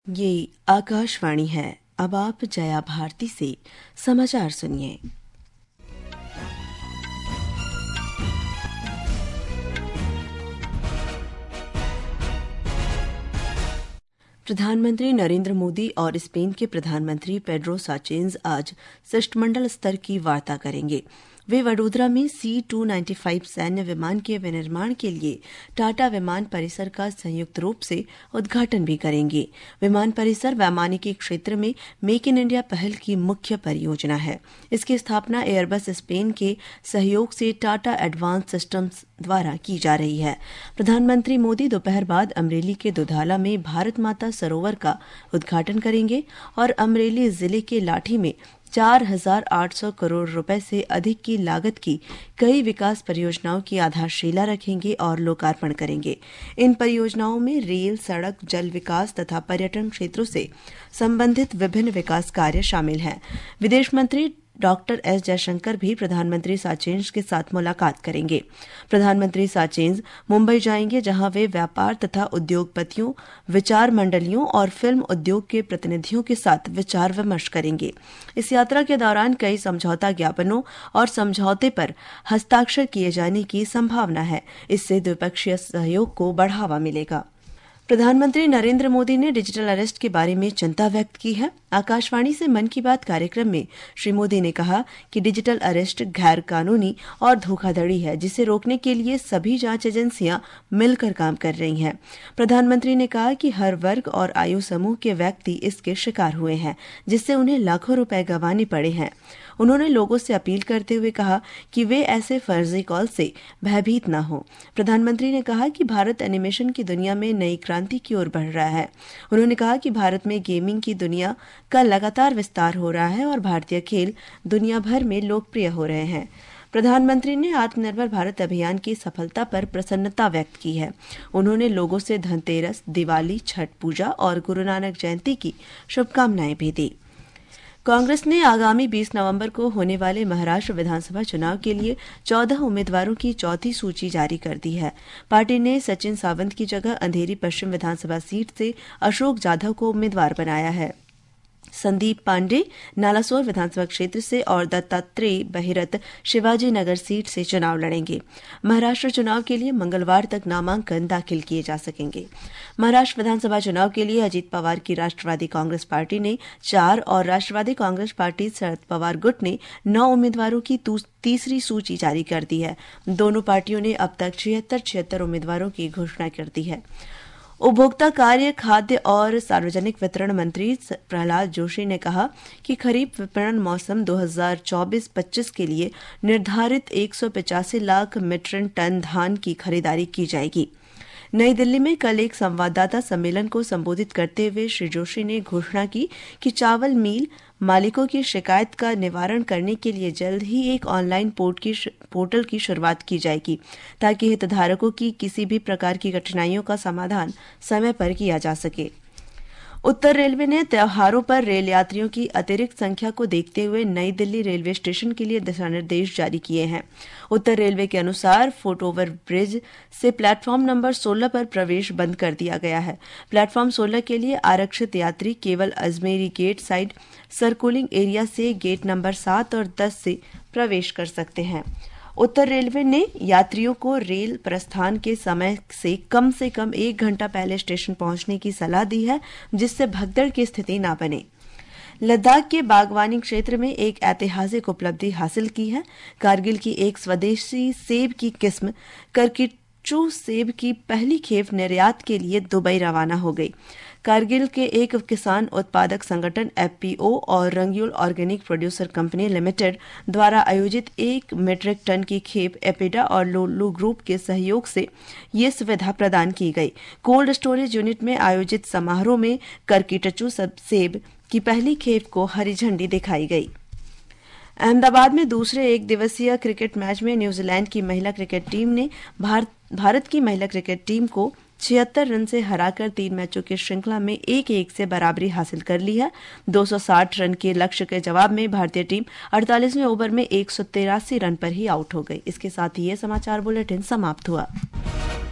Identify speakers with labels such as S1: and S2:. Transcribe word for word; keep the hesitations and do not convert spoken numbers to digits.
S1: ये आकाशवाणी है। अब आप जया भारती से समाचार सुनिए। प्रधानमंत्री नरेंद्र मोदी और स्पेन के प्रधानमंत्री पेड्रो साचेंज आज शिष्टमंडल स्तर की वार्ता करेंगे। वे वडोदरा में सी टू नाइन्टी फाइव सैन्य विमान के विनिर्माण के लिए टाटा विमान परिसर का संयुक्त रूप से उद्घाटन भी करेंगे। विमान परिसर वैमानिकी क्षेत्र में मेक इन इंडिया पहल की मुख्य परियोजना है। इसकी स्थापना एयरबस स्पेन के सहयोग से टाटा एडवांस सिस्टम्स द्वारा की जा रही है। प्रधानमंत्री मोदी दोपहर बाद अमरेली के दुधाला में भारत माता सरोवर का उद्घाटन करेंगे और अमरेली जिले के लाठी में चार हजार आठ सौ करोड़ रुपए से अधिक की लागत की कई विकास परियोजनाओं की आधारशिला रखेंगे और लोकार्पण करेंगे। इन परियोजनाओं में रेल, सड़क, जल विकास तथा पर्यटन क्षेत्रों से संबंधित विभिन्न विकास कार्य शामिल हैं। विदेश मंत्री डॉक्टर एस जयशंकर भी प्रधानमंत्री साचेंज के साथ मुलाकात करेंगे। प्रधानमंत्री साचेंज मुंबई जाएंगे, जहां वे व्यापार तथा उद्योगपतियों, विचार मंडलियों और फिल्म उद्योग के प्रतिनिधियों के साथ विचार विमर्श करेंगे। इस यात्रा के दौरान कई समझौता ज्ञापनों और समझौते पर हस्ताक्षर किए जाने की संभावना है। इससे द्विपक्षीय सहयोग को बढ़ावा मिलेगा। प्रधानमंत्री नरेंद्र मोदी ने डिजिटल अरेस्ट के बारे में चिंता व्यक्त की है। आकाशवाणी से मन की बात कार्यक्रम में श्री मोदी ने कहा कि डिजिटल अरेस्ट गैर कानूनी और धोखाधड़ी है, जिसे रोकने के लिए सभी जांच एजेंसियां मिलकर काम कर रही हैं। प्रधानमंत्री ने कहा कि हर वर्ग और आयु समूह के व्यक्ति इसके शिकार हुए हैं, जिससे उन्हें लाखों रुपए गंवाने पड़े हैं। उन्होंने लोगों से अपील करते हुए कहा कि वे ऐसे फर्जी कॉल से भयभीत न हो। प्रधानमंत्री ने कहा कि भारत एनिमेशन की दुनिया में नई क्रांति की ओर बढ़ रहा है। उन्होंने कहा कि भारत में गेमिंग की दुनिया का लगातार विस्तार हो रहा है और भारतीय खेल दुनिया भर में लोकप्रिय हो रहे हैं। प्रधानमंत्री ने आत्मनिर्भर भारत अभियान की सफलता पर प्रसन्नता व्यक्त की है। उन्होंने लोगों से धनतेरस, दिवाली, छठ पूजा और गुरु नानक जयंती की शुभकामनाएं भी दी। कांग्रेस ने आगामी बीस नवंबर को होने वाले महाराष्ट्र विधानसभा चुनाव के लिए चौदह उम्मीदवारों की चौथी सूची जारी कर दी है। पार्टी ने सचिन सावंत की जगह अंधेरी पश्चिम विधानसभा सीट से अशोक जाधव को उम्मीदवार बनाया है। संदीप पांडे नालासोर विधानसभा क्षेत्र से और दत्तात्रेय बहिरत शिवाजी नगर सीट से चुनाव लड़ेंगे। महाराष्ट्र चुनाव के लिए मंगलवार तक नामांकन दाखिल किए जा सकेंगे। महाराष्ट्र विधानसभा चुनाव के लिए अजीत पवार की राष्ट्रवादी कांग्रेस पार्टी ने चार और राष्ट्रवादी कांग्रेस पार्टी शरद पवार गुट ने नौ उम्मीदवारों की तीसरी सूची जारी कर दी है। दोनों पार्टियों ने अब तक छिहत्तर छिहत्तर उम्मीदवारों की घोषणा कर दी है। उपभोक्ता कार्य, खाद्य और सार्वजनिक वितरण मंत्री प्रहलाद जोशी ने कहा कि खरीफ विपणन मौसम दो हज़ार चौबीस पच्चीस के लिए निर्धारित एक सौ पचासी लाख मीट्रिक टन धान की खरीदारी की जाएगी। नई दिल्ली में कल एक संवाददाता सम्मेलन को संबोधित करते हुए श्री जोशी ने घोषणा की कि चावल मिल मालिकों की शिकायत का निवारण करने के लिए जल्द ही एक ऑनलाइन पोर्ट की पोर्टल की शुरुआत की जाएगी, ताकि हितधारकों की किसी भी प्रकार की कठिनाइयों का समाधान समय पर किया जा सके। उत्तर रेलवे ने त्योहारों पर रेल यात्रियों की अतिरिक्त संख्या को देखते हुए नई दिल्ली रेलवे स्टेशन के लिए दिशा निर्देश जारी किए हैं। उत्तर रेलवे के अनुसार फुट ओवर ब्रिज से प्लेटफॉर्म नंबर सोलह पर प्रवेश बंद कर दिया गया है। प्लेटफॉर्म सोलह के लिए आरक्षित यात्री केवल Ajmeri gate side circulating area से गेट नंबर सात और दस से प्रवेश कर सकते हैं। उत्तर रेलवे ने यात्रियों को रेल प्रस्थान के समय से कम से कम एक घंटा पहले स्टेशन पहुंचने की सलाह दी है, जिससे भगदड़ की स्थिति न बने। लद्दाख के बागवानी क्षेत्र में एक ऐतिहासिक उपलब्धि हासिल की है। कारगिल की एक स्वदेशी सेब की किस्म करकिचू सेब की पहली खेप निर्यात के लिए दुबई रवाना हो गई। कारगिल के एक किसान उत्पादक संगठन एफ पी ओ और Rangyul organic producer company limited द्वारा आयोजित एक मीट्रिक टन की खेप एपिडा और लोलू ग्रुप के सहयोग से ये सुविधा प्रदान की गई। कोल्ड स्टोरेज यूनिट में आयोजित समारोह में करकिटचू सेब की पहली खेप को हरी झंडी दिखाई गई। अहमदाबाद में दूसरे एक दिवसीय क्रिकेट मैच में न्यूजीलैंड की महिला क्रिकेट टीम ने भारत, भारत की महिला क्रिकेट टीम को छिहत्तर रन से हराकर तीन मैचों की श्रृंखला में एक एक से बराबरी हासिल कर ली है। दो सौ साठ रन के लक्ष्य के जवाब में भारतीय टीम अड़तालीसवें ओवर में एक सौ तिरासी रन पर ही आउट हो गई। इसके साथ ही ये समाचार बुलेटिन समाप्त हुआ।